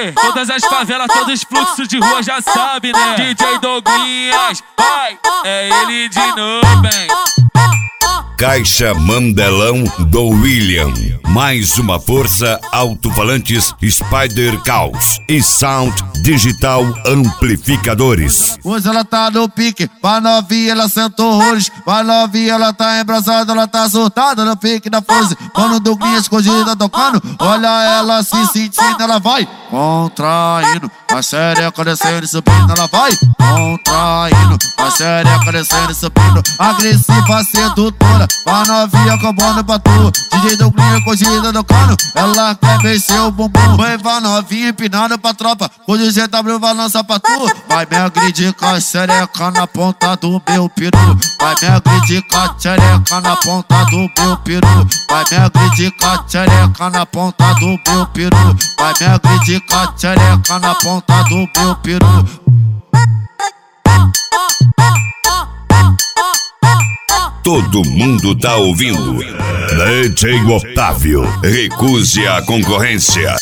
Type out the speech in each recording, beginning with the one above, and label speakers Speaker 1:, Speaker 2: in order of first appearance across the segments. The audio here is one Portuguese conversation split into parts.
Speaker 1: Aê, todas as favelas, todos os fluxos de rua já sabe, né? DJ Douglinhas, vai, é ele de novo, bem.
Speaker 2: Caixa Mandelão do William. Mais uma força, alto-falantes Spider Caos e Sound Digital Amplificadores.
Speaker 3: Hoje ela tá no pique, vai novinha, ela senta horrores. Vai novinha, ela tá embrasada, ela tá surtada no pique da pose. Quando o Douglinhas escondida tocando, olha ela se sentindo, ela vai contraindo. A xereca descendo e subindo, ela vai contraindo. A xereca descendo e subindo, agressiva, sedutora. Vai novinha acabando pra tu, DJ Douglinhas escondida tocando, ela quer vencer o bumbum. Vai novinha empinando pra tropa, hoje o GW vai lançar pra tu. Vai me agredir com a xereca na ponta do meu peru. Vai me agredir com a xereca na ponta do meu peru. Vai me agredir com a xereca na ponta do meu peru. Vai me agredir com a xereca na ponta do meu peru.
Speaker 2: Todo mundo tá ouvindo. DJ Otávio, recuse a concorrência.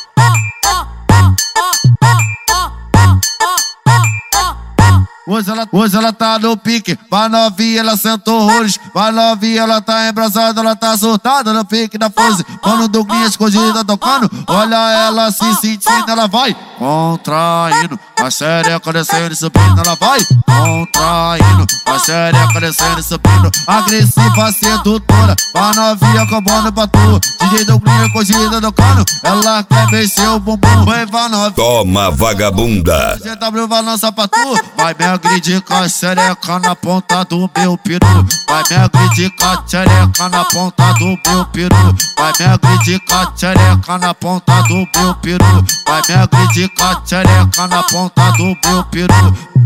Speaker 3: Hoje ela tá no pique, vai novinha, ela senta horrores. Vai novinha, ela tá embrasada, ela tá surtada no pique da pose. Quando o Douglinhas escondida tocando, olha ela se sentindo, ela vai contraindo. A xereca descendo e subindo, ela vai contraindo. A xereca descendo e subindo, agressiva, sedutora. Vai novinha acabando pra tu, DJ Douglinhas escondida tocando, ela quer vencer o bumbum. Vai novinha,
Speaker 2: toma vagabunda.
Speaker 3: GW vai lançar pra tu. Vai me agredir com a xereca na ponta do meu peru. Vai me agredir com a xereca na ponta do meu peru. Vai me agredir com a xereca na ponta do meu peru. Vai me agredir com a xereca na ponta do meu peru.